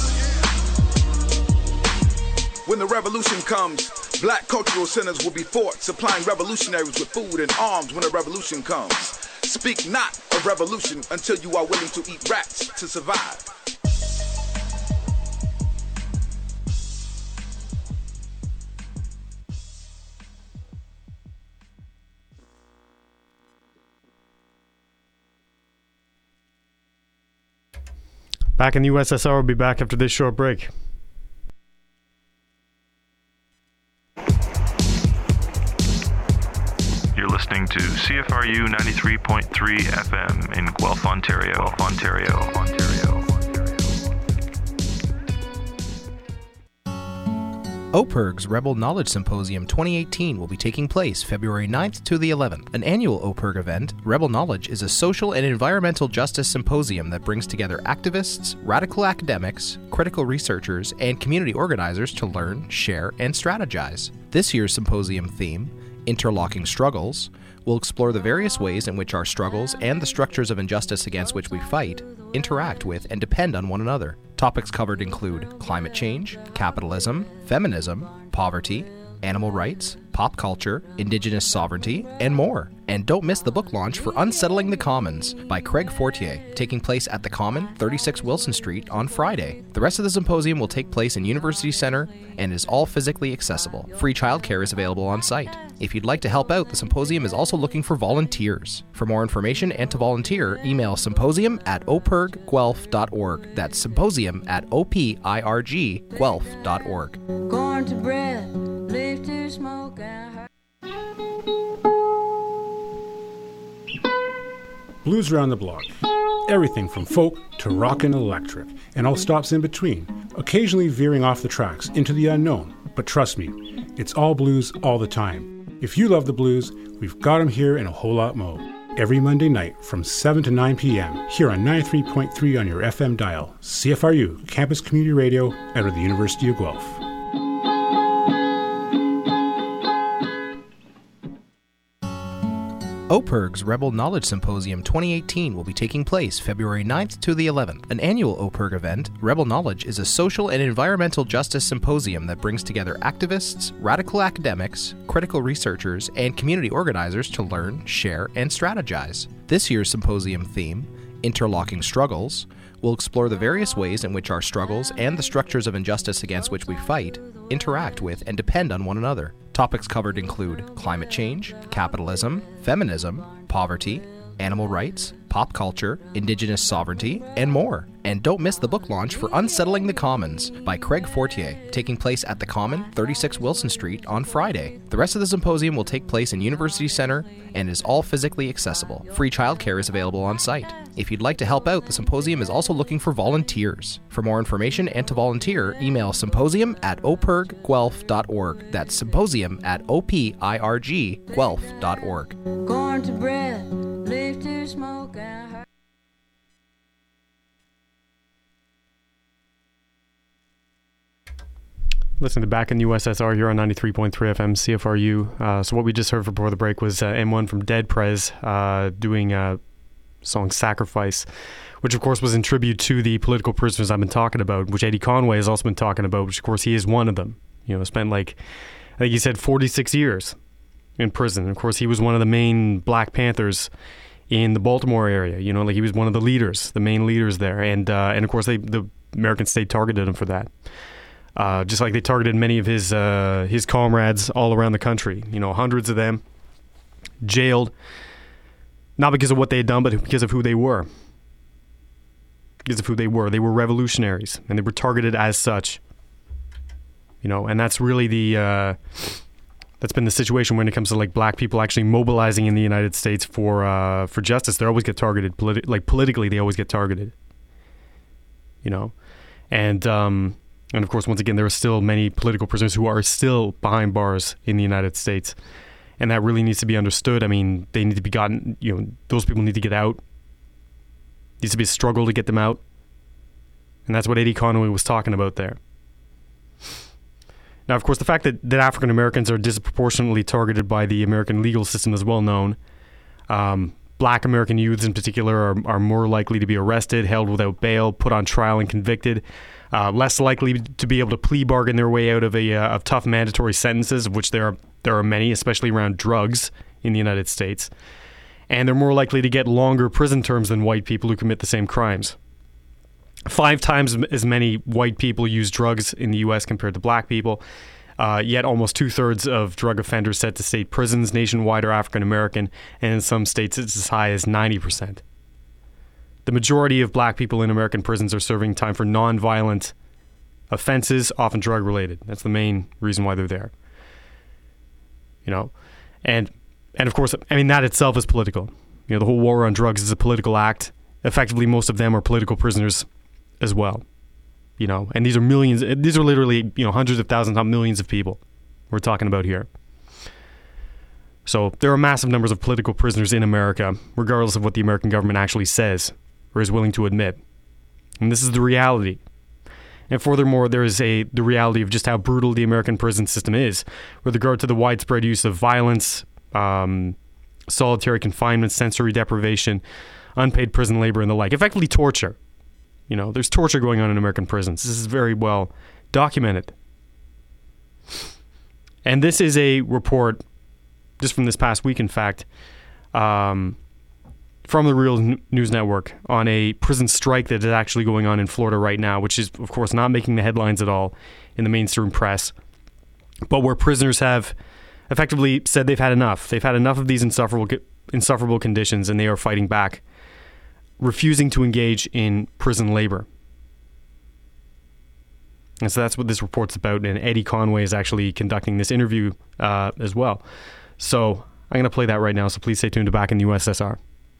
When the revolution comes, black cultural centers will be fought, supplying revolutionaries with food and arms when a revolution comes. Speak not of revolution until you are willing to eat rats to survive. Back in the U S S R, we'll be back after this short break. You're listening to C F R U ninety-three point three F M in Guelph, Ontario, Guelph, Ontario, Ontario. O P E R G's Rebel Knowledge Symposium twenty eighteen will be taking place February ninth to the eleventh. An annual O P E R G event, Rebel Knowledge is a social and environmental justice symposium that brings together activists, radical academics, critical researchers, and community organizers to learn, share, and strategize. This year's symposium theme, Interlocking Struggles, will explore the various ways in which our struggles and the structures of injustice against which we fight interact with and depend on one another. Topics covered include climate change, capitalism, feminism, poverty, animal rights, pop culture, indigenous sovereignty, and more. And don't miss the book launch for Unsettling the Commons by Craig Fortier, taking place at the Common, thirty-six Wilson Street on Friday. The rest of the symposium will take place in University Center and is all physically accessible. Free childcare is available on site. If you'd like to help out, the symposium is also looking for volunteers. For more information and to volunteer, email symposium at opirg guelph dot org. That's symposium at opirg guelph dot org. Going to bread, leave to smoke and hurt. Blues around the block. Everything from folk to rock and electric, and all stops in between, occasionally veering off the tracks into the unknown. But trust me, it's all blues all the time. If you love the blues, we've got them here and a whole lot more. Every Monday night from seven to nine p.m. here on ninety-three point three on your F M dial. C F R U, Campus Community Radio, out of the University of Guelph. O P E R G's Rebel Knowledge Symposium twenty eighteen will be taking place February ninth to the eleventh. An annual O P E R G event, Rebel Knowledge is a social and environmental justice symposium that brings together activists, radical academics, critical researchers, and community organizers to learn, share, and strategize. This year's symposium theme, Interlocking Struggles, will explore the various ways in which our struggles and the structures of injustice against which we fight interact with and depend on one another. Topics covered include climate change, capitalism, feminism, poverty, animal rights, pop culture, indigenous sovereignty, and more. And don't miss the book launch for Unsettling the Commons by Craig Fortier, taking place at The Common, thirty-six Wilson Street on Friday. The rest of the symposium will take place in University Center and is all physically accessible. Free childcare is available on site. If you'd like to help out, the symposium is also looking for volunteers. For more information and to volunteer, email symposium at operg guelph dot org. That's symposium at O P I R G guelph dot org. Corn to bread, leaf to smoke and her- Listen to Back in U S S R here on ninety-three point three F M C F R U. Uh, so what we just heard before the break was uh, M one from Dead Prez uh, doing a song Sacrifice, which of course was in tribute to the political prisoners I've been talking about, which Eddie Conway has also been talking about, which of course he is one of them. You know, spent like, I think he said forty-six years in prison. And of course he was one of the main Black Panthers in the Baltimore area. You know, like he was one of the leaders, the main leaders there. And, uh, and of course they, the American state targeted him for that. Uh, just like they targeted many of his uh, his comrades all around the country. You know, hundreds of them jailed, not because of what they had done, but because of who they were. Because of who they were. They were revolutionaries, and they were targeted as such. You know, and that's really the uh, that's been the situation when it comes to like Black people actually mobilizing in the United States for uh, for justice. They always get targeted, politi- like politically. They always get targeted. You know, and. Um, And of course, once again, there are still many political prisoners who are still behind bars in the United States. And that really needs to be understood. I mean, they need to be gotten, you know, those people need to get out. It needs to be a struggle to get them out. And that's what Eddie Conway was talking about there. Now, of course, the fact that, that African Americans are disproportionately targeted by the American legal system is well known. Um, Black American youths in particular are, are more likely to be arrested, held without bail, put on trial and convicted. Uh, less likely to be able to plea bargain their way out of a uh, of tough mandatory sentences, of which there are there are many, especially around drugs in the United States. And they're more likely to get longer prison terms than white people who commit the same crimes. Five times as many white people use drugs in the U S compared to Black people. Uh, yet almost two-thirds of drug offenders sent to state prisons nationwide are African American, and in some states it's as high as ninety percent. The majority of Black people in American prisons are serving time for non-violent offenses, often drug-related. That's the main reason why they're there. You know, and and of course, I mean, that itself is political. You know, the whole war on drugs is a political act. Effectively, most of them are political prisoners as well. You know, and these are millions, these are literally, you know, hundreds of thousands, not millions of people we're talking about here. So there are massive numbers of political prisoners in America, regardless of what the American government actually says or is willing to admit. And this is the reality. And furthermore, there is a the reality of just how brutal the American prison system is with regard to the widespread use of violence, um, solitary confinement, sensory deprivation, unpaid prison labor, and the like. Effectively torture. You know, there's torture going on in American prisons. This is very well documented. And this is a report, just from this past week, in fact, um, from the Real News Network on a prison strike that is actually going on in Florida right now, which is, of course, not making the headlines at all in the mainstream press, but where prisoners have effectively said they've had enough. They've had enough of these insufferable, insufferable conditions, and they are fighting back, refusing to engage in prison labor. And so that's what this report's about, and Eddie Conway is actually conducting this interview uh, as well. So I'm going to play that right now, so please stay tuned to Back in the U S S R.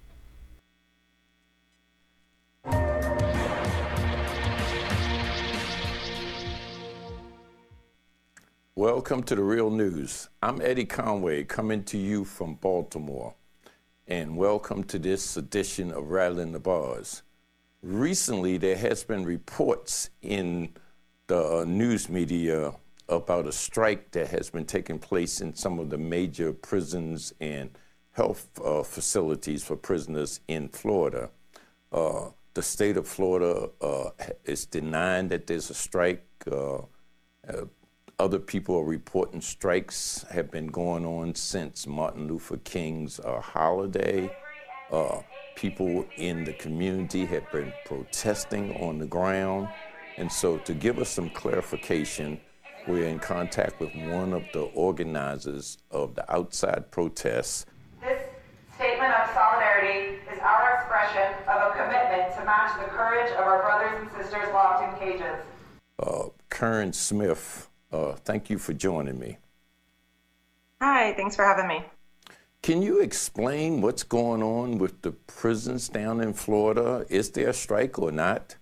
Welcome to the Real News. I'm Eddie Conway, coming to you from Baltimore. And welcome to this edition of Rattling the Bars. Recently, there has been reports in the uh, news media about a strike that has been taking place in some of the major prisons and health uh, facilities for prisoners in Florida. Uh, the state of Florida uh, is denying that there's a strike. Uh, uh, Other people are reporting strikes have been going on since Martin Luther King's uh, holiday. Uh, people in the community have been protesting on the ground. And so to give us some clarification, we're in contact with one of the organizers of the outside protests. This statement of solidarity solidarity is our expression of a commitment to match the courage of our brothers and sisters locked in cages. Uh, Karen Smith, uh, thank you for joining me. Hi, thanks for having me. Can you explain what's going on with the prisons down in Florida? Is there a strike or not?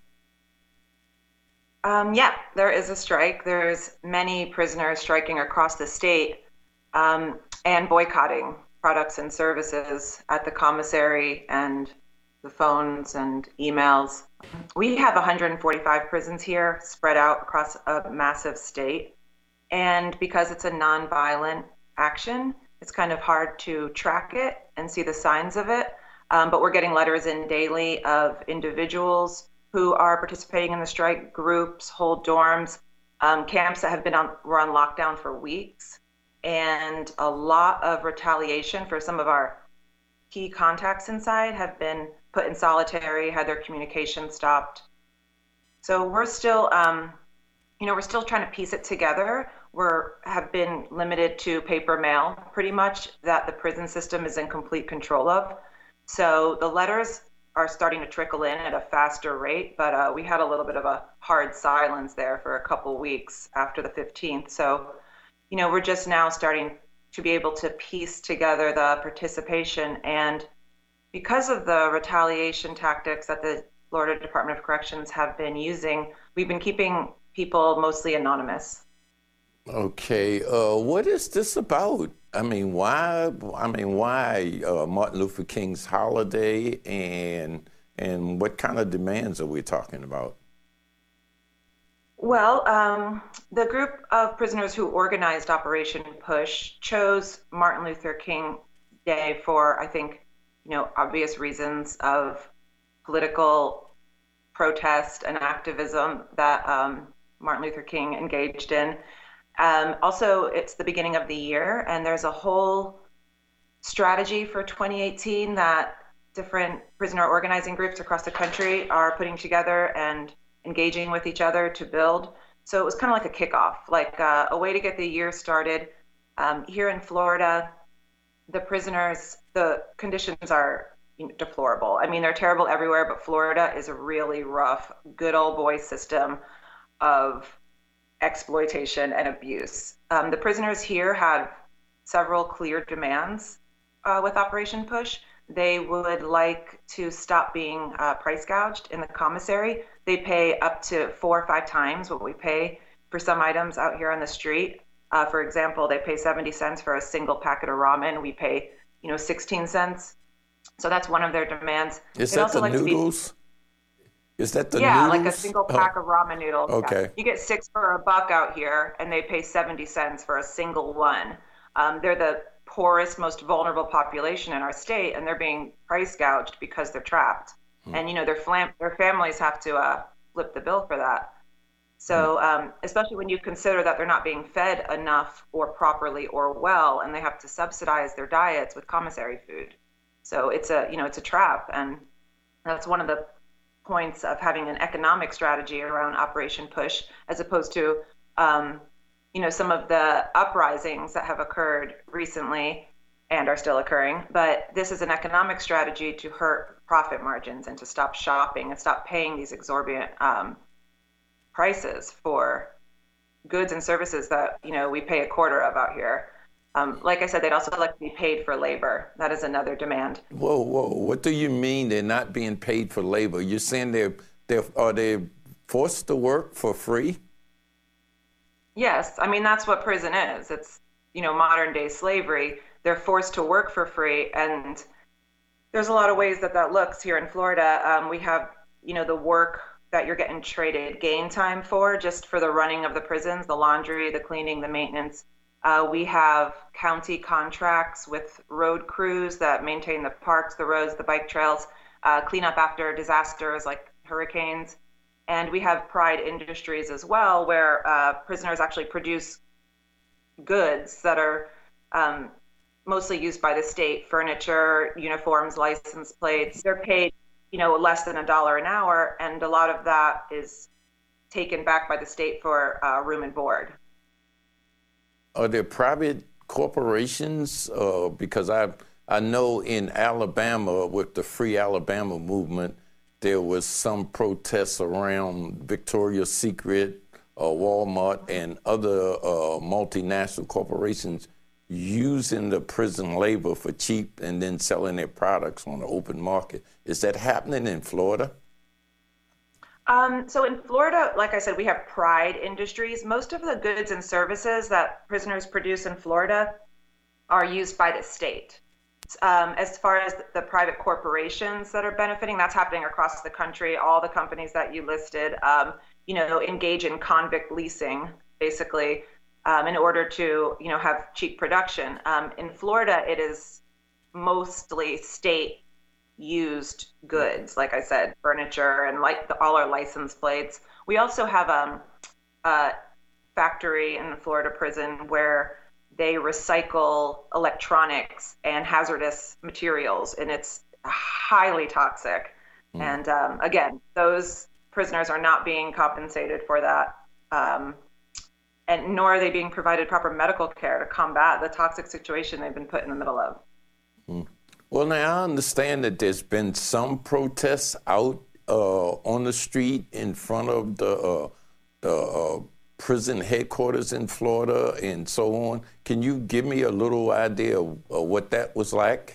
Um, yeah, there is a strike. There's many prisoners striking across the state um, and boycotting products and services at the commissary and the phones and emails. We have one hundred forty-five prisons here spread out across a massive state. And because it's a nonviolent action, it's kind of hard to track it and see the signs of it. Um, but we're getting letters in daily of individuals who are participating in the strike, groups, whole dorms, um, camps that have been on, were on lockdown for weeks, and a lot of retaliation for some of our key contacts inside have been put in solitary, had their communication stopped. So we're still, um, you know, we're still trying to piece it together. We're have been limited to paper mail, pretty much, that the prison system is in complete control of. So the letters are starting to trickle in at a faster rate, but uh, we had a little bit of a hard silence there for a couple weeks after the fifteenth. So, you know, we're just now starting to be able to piece together the participation. And because of the retaliation tactics that the Florida Department of Corrections have been using, we've been keeping people mostly anonymous. Okay, uh, what is this about? I mean, why? I mean, why uh, Martin Luther King's holiday, and and what kind of demands are we talking about? Well, um, the group of prisoners who organized Operation Push chose Martin Luther King Day for, I think, you know, obvious reasons of political protest and activism that um, Martin Luther King engaged in. Um, also, it's the beginning of the year, and there's a whole strategy for twenty eighteen that different prisoner organizing groups across the country are putting together and engaging with each other to build. So it was kind of like a kickoff, like uh, a way to get the year started. Um, here in Florida, the prisoners, the conditions are deplorable. I mean, they're terrible everywhere, but Florida is a really rough, good old boy system of exploitation and abuse. Um, the prisoners here have several clear demands uh, with Operation Push. They would like to stop being uh, price gouged in the commissary. They pay up to four or five times what we pay for some items out here on the street. Uh, for example, they pay seventy cents for a single packet of ramen. We pay, you know, sixteen cents. So that's one of their demands. Is They'd that also the like noodles? To be, Is that the yeah, noodles? like a single pack oh. of ramen noodles. Okay. Yeah. You get six for a buck out here, and they pay seventy cents for a single one. Um, they're the poorest, most vulnerable population in our state, and they're being price gouged because they're trapped. Hmm. And, you know, their, flam- their families have to uh, flip the bill for that. So um, especially when you consider that they're not being fed enough or properly or well, and they have to subsidize their diets with commissary food. So it's a, you know, it's a trap. And that's one of the points of having an economic strategy around Operation Push, as opposed to, um, you know, some of the uprisings that have occurred recently and are still occurring. But this is an economic strategy to hurt profit margins and to stop shopping and stop paying these exorbitant um, prices for goods and services that, you know, we pay a quarter of out here. Um, like I said, they'd also like to be paid for labor. That is another demand. Whoa, whoa! What do you mean they're not being paid for labor? You're saying they're they are they forced to work for free? Yes, I mean that's what prison is. It's, you know, modern day slavery. They're forced to work for free, and there's a lot of ways that that looks here in Florida. Um, we have, you know, the work that you're getting traded gain time for, just for the running of the prisons, the laundry, the cleaning, the maintenance. Uh, we have county contracts with road crews that maintain the parks, the roads, the bike trails, uh, clean up after disasters like hurricanes. And we have Pride Industries as well, where uh, prisoners actually produce goods that are um, mostly used by the state: furniture, uniforms, license plates. They're paid, you know, less than a dollar an hour, and a lot of that is taken back by the state for uh, room and board. Are there private corporations? Uh, because I I know in Alabama, with the Free Alabama movement, there was some protests around Victoria's Secret, uh, Walmart, and other uh, multinational corporations using the prison labor for cheap and then selling their products on the open market. Is that happening in Florida? Um, so in Florida, like I said, we have Pride Industries. Most of the goods and services that prisoners produce in Florida are used by the state. Um, as far as the private corporations that are benefiting, that's happening across the country. All the companies that you listed, um, you know, engage in convict leasing, basically, um, in order to, you know, have cheap production. Um, in Florida, it is mostly state used goods, like I said, furniture and like the, all our license plates. We also have um, a factory in the Florida prison where they recycle electronics and hazardous materials, and it's highly toxic. Mm. And um, again, those prisoners are not being compensated for that, um, and nor are they being provided proper medical care to combat the toxic situation they've been put in the middle of. Mm. Well, now I understand that there's been some protests out uh, on the street in front of the, uh, the uh, prison headquarters in Florida and so on. Can you give me a little idea of, of what that was like?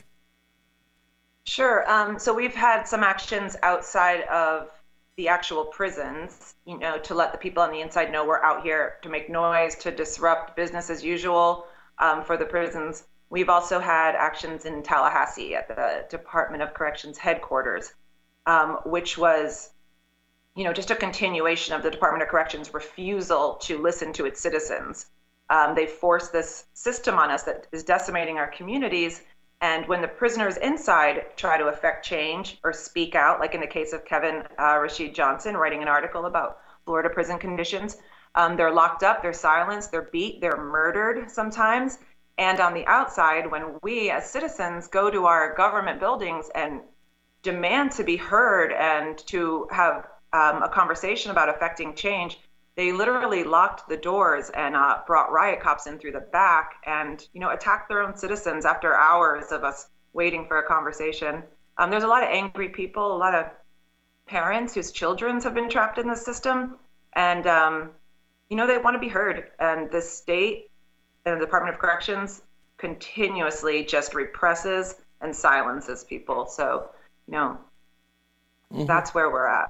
Sure. Um, so we've had some actions outside of the actual prisons, you know, to let the people on the inside know we're out here to make noise, to disrupt business as usual um, for the prisons. We've also had actions in Tallahassee at the Department of Corrections headquarters, um, which was, you know, just a continuation of the Department of Corrections' refusal to listen to its citizens. Um, they forced this system on us that is decimating our communities. And when the prisoners inside try to affect change or speak out, like in the case of Kevin uh, Rashid Johnson writing an article about Florida prison conditions, um, they're locked up, they're silenced, they're beat, they're murdered sometimes. And on the outside, when we as citizens go to our government buildings and demand to be heard and to have um, a conversation about affecting change, they literally locked the doors and uh, brought riot cops in through the back and, you know, attacked their own citizens after hours of us waiting for a conversation. Um, there's a lot of angry people, a lot of parents whose children have been trapped in the system. And, um, you know, they want to be heard. And the state and the Department of Corrections continuously just represses and silences people. So, you know, mm-hmm. that's where we're at.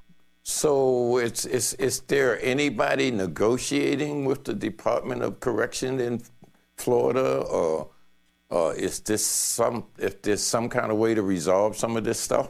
So it's, it's, is there anybody negotiating with the Department of Correction in Florida, or uh, is this some, if there's some kind of way to resolve some of this stuff?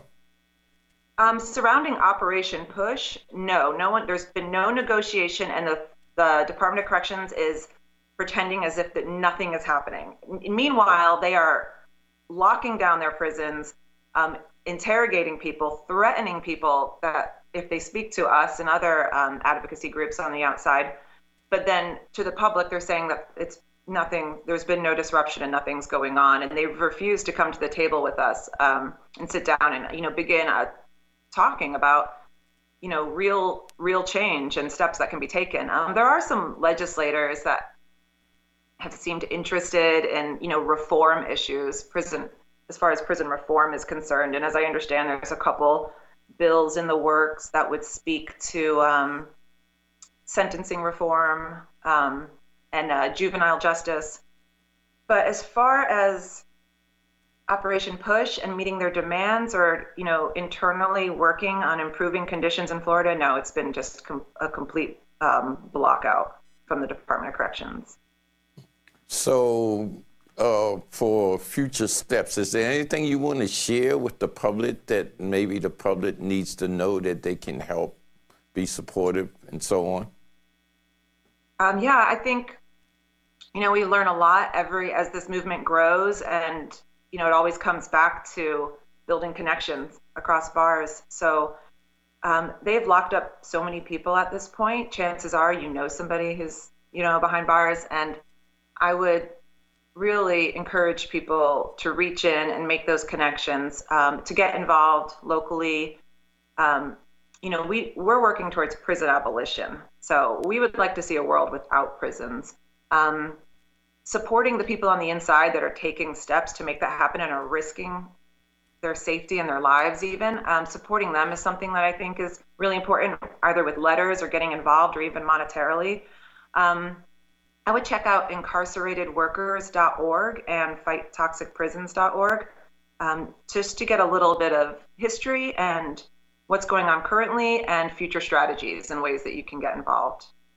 Um, surrounding Operation Push, no, no one, there's been no negotiation, and the, the Department of Corrections is pretending as if that nothing is happening. Meanwhile, they are locking down their prisons, um, interrogating people, threatening people that if they speak to us and other um, advocacy groups on the outside, but then to the public, they're saying that it's nothing, there's been no disruption and nothing's going on. And they've refused to come to the table with us um, and sit down and, you know, begin uh, talking about, you know, real, real change and steps that can be taken. Um, there are some legislators that have seemed interested in, you know, reform issues, prison, as far as prison reform is concerned. And as I understand, there's a couple bills in the works that would speak to um, sentencing reform um, and uh, juvenile justice. But as far as Operation Push and meeting their demands, or, you know, internally working on improving conditions in Florida, no, it's been just com- a complete um, block out from the Department of Corrections. So uh, for future steps, is there anything you want to share with the public that maybe the public needs to know that they can help, be supportive, and so on? Um, yeah, I think, you know, we learn a lot every as this movement grows, and, you know, it always comes back to building connections across bars. So um, they've locked up so many people at this point. Chances are you know somebody who's, you know, behind bars, and I would really encourage people to reach in and make those connections, um, to get involved locally. Um, you know, we, we're working towards prison abolition. So we would like to see a world without prisons. Um, supporting the people on the inside that are taking steps to make that happen and are risking their safety and their lives even, um, supporting them is something that I think is really important, either with letters or getting involved or even monetarily. Um, I would check out incarcerated workers dot org and fight toxic prisons dot org um, just to get a little bit of history and what's going on currently and future strategies and ways that you can get involved.